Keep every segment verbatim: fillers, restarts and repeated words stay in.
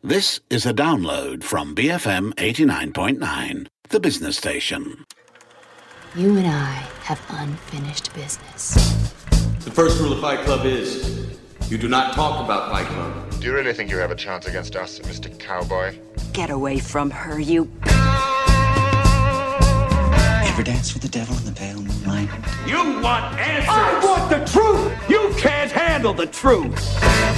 This is a download from B F M eighty-nine point nine, the business station. You and I have unfinished business. The first rule of Fight Club is, you do not talk about Fight Club. Do you really think you have a chance against us, Mister Cowboy? Get away from her, you... Ever dance with the devil in the pale moonlight? You want answers! I want the truth! You can't handle the truth!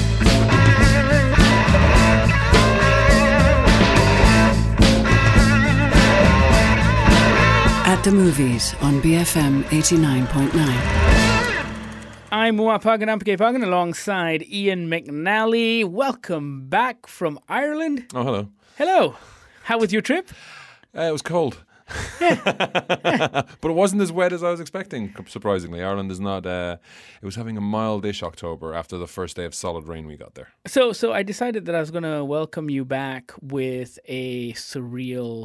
At the movies on B F M eighty-nine point nine. I'm Moa Pagan Ampake Pagan alongside Ian McNally. Welcome back from Ireland. Oh, hello. Hello. How was your trip? Uh, it was cold. But it wasn't as wet as I was expecting, surprisingly. Ireland is not... Uh, it was having a mild-ish October after the first day of solid rain we got there. So, so I decided that I was going to welcome you back with a surreal...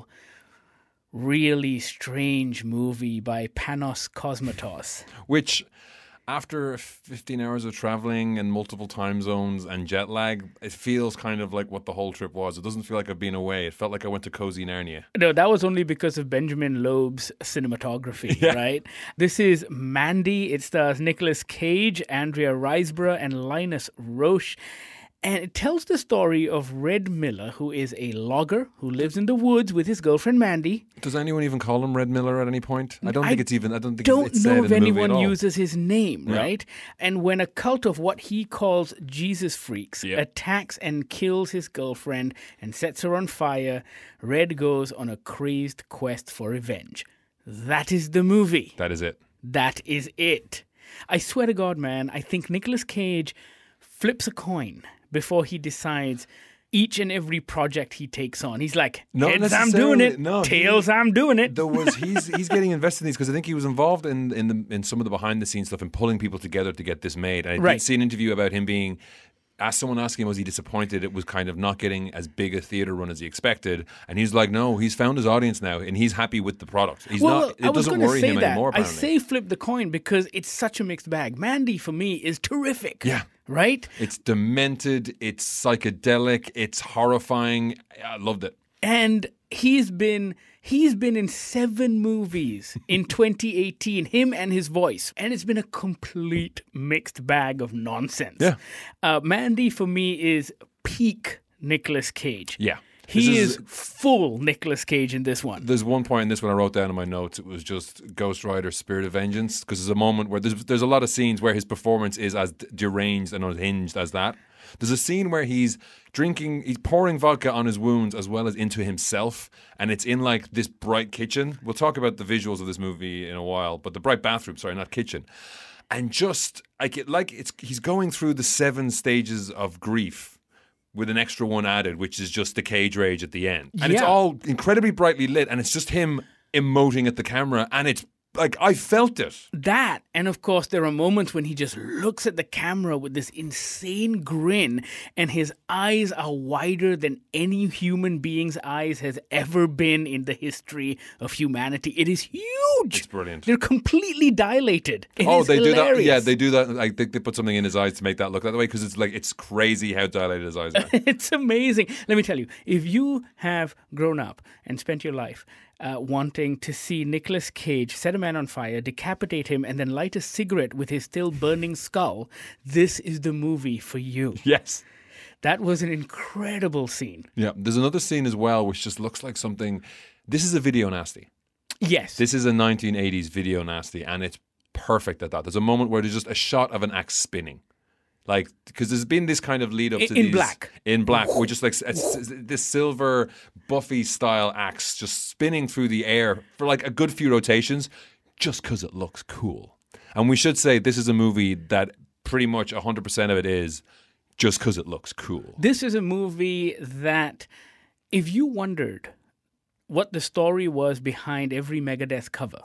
really strange movie by Panos Cosmatos. Which, after fifteen hours of travelling and multiple time zones and jet lag, it feels kind of like what the whole trip was. It doesn't feel like I've been away. It felt like I went to cozy Narnia. No, that was only because of Benjamin Loeb's cinematography, yeah. Right? This is Mandy. It stars Nicolas Cage, Andrea Riseborough, and Linus Roche. And it tells the story of Red Miller, who is a logger who lives in the woods with his girlfriend Mandy. Does anyone even call him Red Miller at any point? I don't I think it's even. I don't think don't it's, it's know said if in the anyone movie at all. uses his name, Yeah. right? And when a cult of what he calls Jesus freaks Yeah. attacks and kills his girlfriend and sets her on fire, Red goes on a crazed quest for revenge. That is the movie. That is it. That is it. I swear to God, man, I think Nicolas Cage flips a coin before he decides each and every project he takes on. He's like, Not heads, I'm doing it. no, Tails, he, I'm doing it. There was he's he's getting invested in these because I think he was involved in in the in some of the behind the scenes stuff and pulling people together to get this made. And I Right. did see an interview about him being. Asked someone asking him, was he disappointed it was kind of not getting as big a theatre run as he expected? And he's like, no, he's found his audience now and he's happy with the product. He's well, not. I It was doesn't gonna worry say him that. anymore, I apparently. say flip the coin because it's such a mixed bag. Mandy, for me, is terrific. Yeah. Right? It's demented, it's psychedelic, it's horrifying. I loved it. And he's been he's been in seven movies in twenty eighteen, him and his voice. And it's been a complete mixed bag of nonsense. Yeah. Uh, Mandy, for me, is peak Nicolas Cage. Yeah. He This is, is- full Nicolas Cage in this one. There's one point in this one I wrote down in my notes. It was just Ghost Rider Spirit of Vengeance, because there's a moment where there's, there's a lot of scenes where his performance is as d- deranged and unhinged as that. There's a scene where he's drinking, he's pouring vodka on his wounds as well as into himself, and it's in like this bright kitchen. We'll talk about the visuals of this movie in a while, but the bright bathroom, sorry, not kitchen. And just like it, like it's he's going through the seven stages of grief with an extra one added, which is just the cage rage at the end. And it's Yeah. all incredibly brightly lit, and it's just him emoting at the camera, and it's like, I felt it. That, and of course, there are moments when he just looks at the camera with this insane grin, and his eyes are wider than any human being's eyes has ever been in the history of humanity. It is huge. It's brilliant. They're completely dilated. It oh, is they hilarious. do that. Yeah, they do that. Like they, they put something in his eyes to make that look that way, because it's like it's crazy how dilated his eyes are. It's amazing. Let me tell you, if you have grown up and spent your life uh, wanting to see Nicolas Cage set a man on fire, decapitate him, and then light a cigarette with his still burning skull, this is the movie for you. Yes. That was an incredible scene. Yeah. There's another scene as well, which just looks like something. This is a video nasty. Yes. This is a nineteen eighties video nasty, and it's perfect at that. There's a moment where there's just a shot of an axe spinning. Like, because there's been this kind of lead up to In these, black. in black, where just like a, this silver Buffy style axe just spinning through the air for like a good few rotations, just because it looks cool. And we should say this is a movie that pretty much one hundred percent of it is just because it looks cool. This is a movie that, if you wondered what the story was behind every Megadeth cover,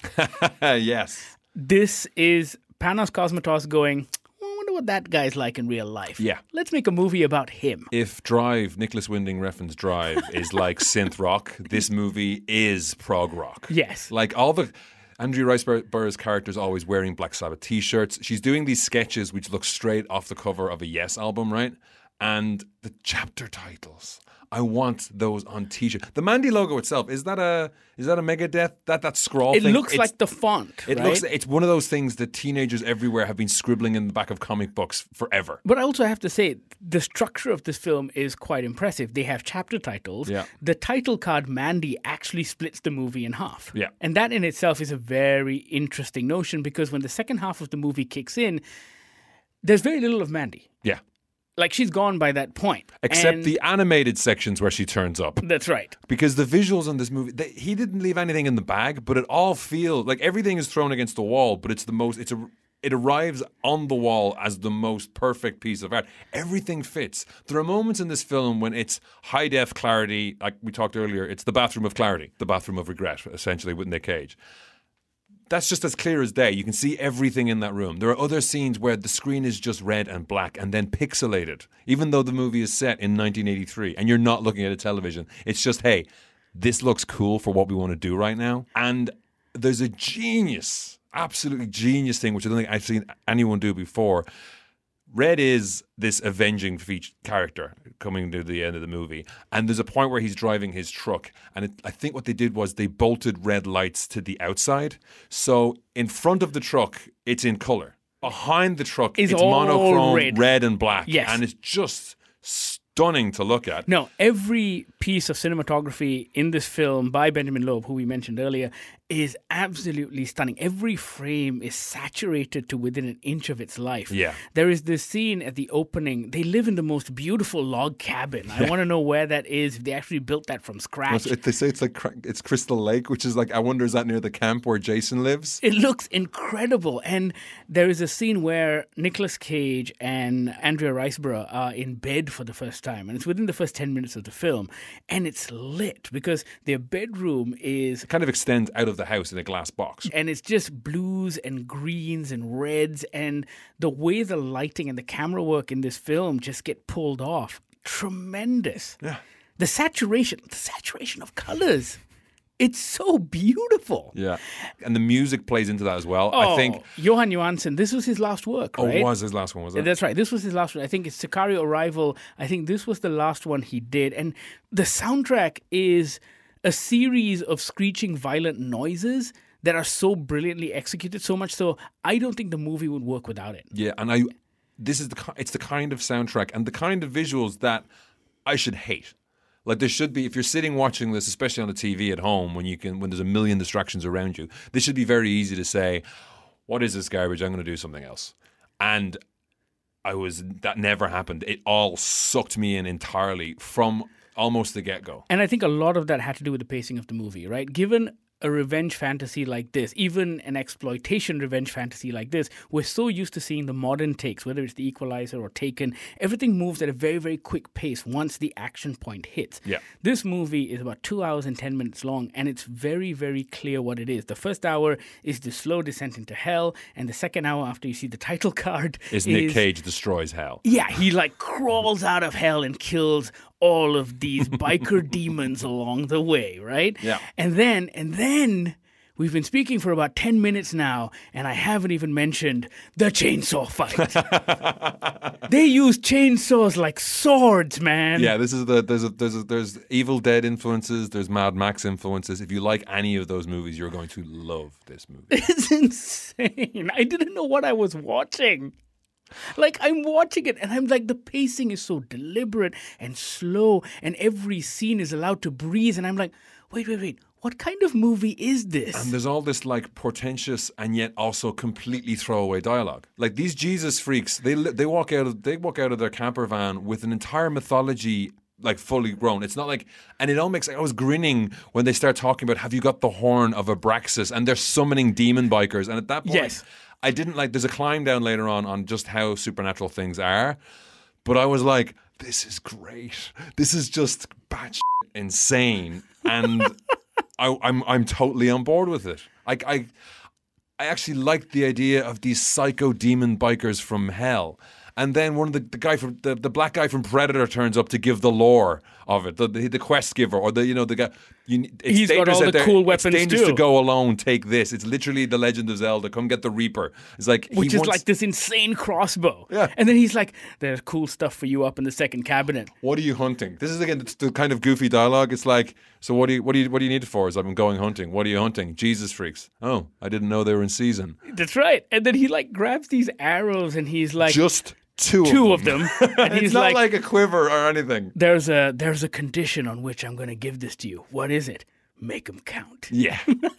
Yes. this is Panos Cosmatos going, I wonder what that guy's like in real life. Yeah. Let's make a movie about him. If Drive, Nicholas Winding Refn's Drive, is like synth rock, this movie is prog rock. Yes. Like all the... Andrea Riseborough's character is always wearing Black Sabbath t-shirts. She's doing these sketches which look straight off the cover of a Yes album, right? And the chapter titles. I want those on T-shirt. The Mandy logo itself, is that a is that a Megadeth? That that scroll It thing? looks It's- like the font, It right? looks. It's one of those things that teenagers everywhere have been scribbling in the back of comic books forever. But I also have to say, the structure of this film is quite impressive. They have chapter titles. Yeah. The title card, Mandy, actually splits the movie in half. Yeah. And that in itself is a very interesting notion because when the second half of the movie kicks in, there's very little of Mandy. Yeah. Like, she's gone by that point. Except And the animated sections where she turns up. That's right. Because the visuals on this movie, they, he didn't leave anything in the bag, but it all feels like everything is thrown against the wall. But it's the most. It's a. It arrives on the wall as the most perfect piece of art. Everything fits. There are moments in this film when it's high def clarity, like we talked earlier. It's the bathroom of clarity, the bathroom of regret, essentially with Nick Cage. That's just as clear as day. You can see everything in that room. There are other scenes where the screen is just red and black and then pixelated, even though the movie is set in nineteen eighty-three and you're not looking at a television. It's just, hey, this looks cool for what we want to do right now. And there's a genius, absolutely genius thing, which I don't think I've seen anyone do before. Red is this avenging feature character coming to the end of the movie. And there's a point where he's driving his truck. And it, I think what they did was they bolted red lights to the outside. So in front of the truck, it's in color. Behind the truck, It's it's all monochrome, red. red and black. Yes. And it's just stunning to look at. No, every piece of cinematography in this film by Benjamin Loeb, who we mentioned earlier, is absolutely stunning. Every frame is saturated to within an inch of its life. Yeah. There is this scene at the opening. They live in the most beautiful log cabin. I want to know where that is, if they actually built that from scratch. Well, they say it's like cr- it's Crystal Lake, which is like, I wonder, is that near the camp where Jason lives? It looks incredible. And there is a scene where Nicolas Cage and Andrea Riseborough are in bed for the first time. And it's within the first ten minutes of the film. And it's lit because their bedroom is... It kind of extends out of the house in a glass box. And it's just blues and greens and reds. And the way the lighting and the camera work in this film just get pulled off. Tremendous. Yeah. The saturation, the saturation of colors. It's so beautiful. Yeah. And the music plays into that as well. Oh, I think... Johan Johansson, this was his last work, Oh, right? it was his last one, was it? That's right. This was his last one. I think it's Sicario Arrival. I think this was the last one he did. And the soundtrack is a series of screeching, violent noises that are so brilliantly executed, so much so I don't think the movie would work without it. Yeah, and I... This is the... ki- It's the kind of soundtrack and the kind of visuals that I should hate. Like, there should be, if you're sitting watching this, especially on the T V at home, when you can, when there's a million distractions around you, this should be very easy to say, what is this garbage? I'm going to do something else. And I was, that never happened. It all sucked me in entirely from almost the get-go. And I think a lot of that had to do with the pacing of the movie, right? Given a revenge fantasy like this, even an exploitation revenge fantasy like this, we're so used to seeing the modern takes, whether it's The Equalizer or Taken. Everything moves at a very, very quick pace once the action point hits. Yeah. This movie is about two hours and ten minutes long, and it's very, very clear what it is. The first hour is the slow descent into hell, and the second hour after you see the title card Is is... Nick Cage destroys hell. Yeah, he like crawls out of hell and kills all of these biker demons along the way, right? Yeah. And then, and then we've been speaking for about ten minutes now, and I haven't even mentioned the chainsaw fight. They use chainsaws like swords, man. Yeah, this is the there's a, there's a, there's Evil Dead influences, there's Mad Max influences. If you like any of those movies, you're going to love this movie. It's insane. I didn't know what I was watching. Like, I'm watching it and I'm like, the pacing is so deliberate and slow and every scene is allowed to breathe. And I'm like, wait, wait, wait. What kind of movie is this? And there's all this like portentous and yet also completely throwaway dialogue. Like, these Jesus freaks, they they walk out of they walk out of their camper van with an entire mythology like fully grown. It's not like, and it all makes, I was grinning when they start talking about, have you got the horn of Abraxas? And they're summoning demon bikers. And at that point, Yes. I didn't like, there's a climb down later on on just how supernatural things are. But I was like, this is great. This is just batshit insane. And I, I'm I'm totally on board with it. I, I, I actually liked the idea of these psycho demon bikers from hell. And then one of the, the guy from the, the black guy from Predator turns up to give the lore of it, the the, the quest giver, or the you know the guy. You, it's He's got all out the there. cool weapons It's dangerous too. to go alone. Take this. It's literally the Legend of Zelda. Come get the Reaper. It's like he Which is wants, like this insane crossbow. Yeah. And then he's like, there's cool stuff for you up in the second cabinet. What are you hunting? This is again it's the kind of goofy dialogue. It's like, so what do you what do you what do you need it for? Is I'm going hunting. What are you hunting? Jesus freaks. Oh, I didn't know they were in season. That's right. And then he like grabs these arrows and he's like, Just two, two of of them. them. And he's It's not like, like a quiver or anything. there's a there's a condition on which I'm going to give this to you. What is it? Make them count. Yeah.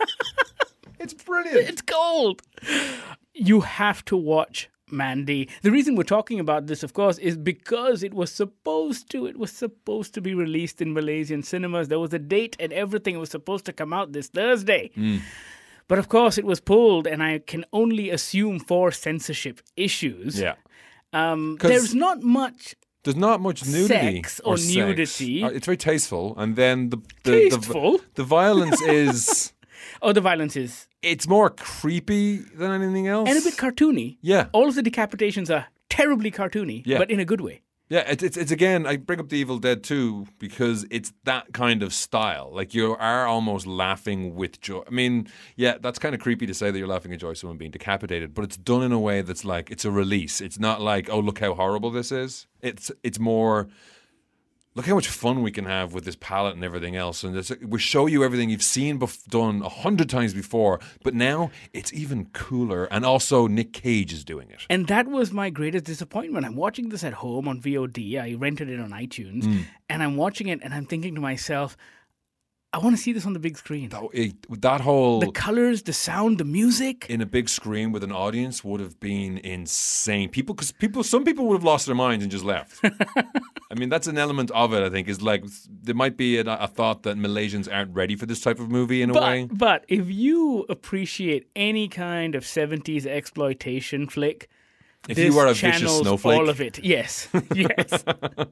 It's brilliant. It's gold. You have to watch Mandy. The reason we're talking about this, of course, is because it was supposed to. It was supposed to be released in Malaysian cinemas. There was a date and everything. It was supposed to come out this Thursday. Mm. But of course, it was pulled, and I can only assume for censorship issues. Yeah. Um, 'Cause there's not much. There's not much nudity Sex or sex. nudity. Uh, It's very tasteful, and then the the, Tasteful? the, the violence is Oh, the violence is. it's more creepy than anything else, And a bit cartoony. Yeah. All of the decapitations are terribly cartoony, Yeah. but in a good way. Yeah, it's, it's it's again. I bring up the Evil Dead two because it's that kind of style. Like you are almost laughing with joy. I mean, yeah, that's kind of creepy to say that you're laughing at joy of someone being decapitated, but it's done in a way that's like it's a release. It's not like, oh, look how horrible this is. It's it's more. Look how much fun we can have with this palette and everything else. And it's, we show you everything you've seen bef- done a hundred times before, but now it's even cooler. And also Nick Cage is doing it. And that was my greatest disappointment. I'm watching this at home on V O D. I rented it on iTunes. Mm. And I'm watching it and I'm thinking to myself, I want to see this on the big screen. That, it, that whole... The colors, the sound, the music. in a big screen with an audience would have been insane. People, because people, some people would have lost their minds and just left. I mean, that's an element of it. I think is like there might be a, a thought that Malaysians aren't ready for this type of movie in a But, way. but if you appreciate any kind of seventies exploitation flick, If this you are a vicious channels snowflake, all of it. Yes, yes.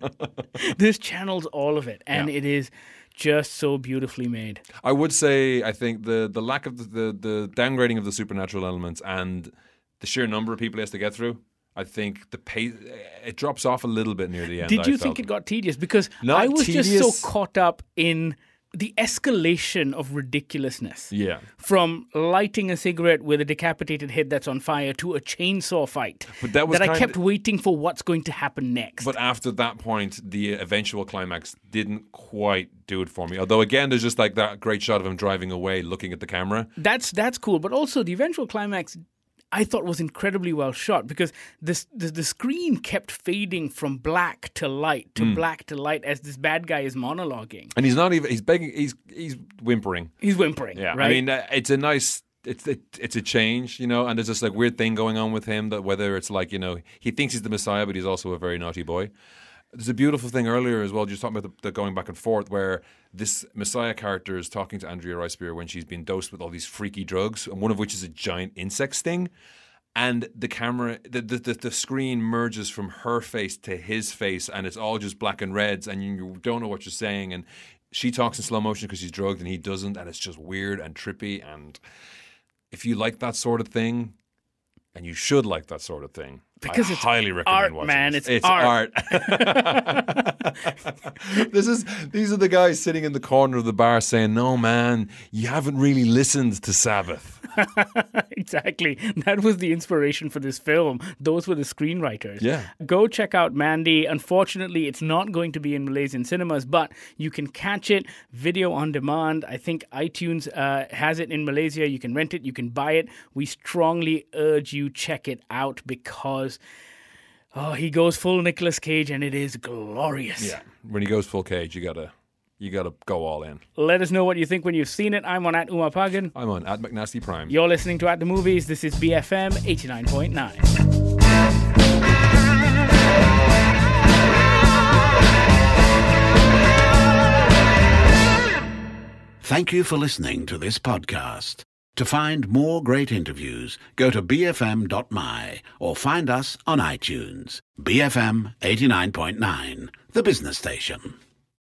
This channels all of it, and Yeah. it is just so beautifully made. I would say I think the the lack of the, the the downgrading of the supernatural elements and the sheer number of people he has to get through. I think the pace it drops off a little bit near the end. Did I you felt. think it got tedious? Because Not I was just tedious. so caught up in the escalation of ridiculousness. Yeah. From lighting a cigarette with a decapitated head that's on fire to a chainsaw fight. But that was I kind kept of- waiting for what's going to happen next. But after that point, the eventual climax didn't quite do it for me. Although, again, there's just like that great shot of him driving away, looking at the camera. That's that's cool. But also the eventual climax I thought was incredibly well shot because this the, the screen kept fading from black to light to Mm. black to light as this bad guy is monologuing. And he's not even, he's begging, he's he's whimpering. He's whimpering, Yeah, right? I mean, uh, it's a nice, it's it, it's a change, you know, and there's this like weird thing going on with him that whether it's like, you know, he thinks he's the Messiah, but he's also a very naughty boy. There's a beautiful thing earlier as well, just talking about the, the going back and forth, where this Messiah character is talking to Andrea Riseborough when she's been dosed with all these freaky drugs, and one of which is a giant insect sting. And the camera, the, the the the screen merges from her face to his face, and it's all just black and reds, and you don't know what you're saying. And she talks in slow motion because she's drugged, and he doesn't, and it's just weird and trippy. And if you like that sort of thing, and you should like that sort of thing, Because I it's highly recommend art, watching man. this. It's art. art. This is these are the guys sitting in the corner of the bar saying, "No, man, you haven't really listened to Sabbath." Exactly. That was the inspiration for this film. Those were the screenwriters. Yeah. Go check out Mandy. Unfortunately, it's not going to be in Malaysian cinemas, but you can catch it video on demand. I think iTunes uh, has it in Malaysia. You can rent it. You can buy it. We strongly urge you check it out because oh, he goes full Nicolas Cage and it is glorious. Yeah, when he goes full Cage, you gotta you gotta go all in. Let us know what you think when you've seen it. I'm on at Umar Pagan. I'm on at McNasty Prime. You're listening to At the Movies. This is B F M eighty-nine point nine. Thank you for listening to this podcast. To find more great interviews, go to b f m dot m y or find us on iTunes. B F M eighty-nine point nine, the business station.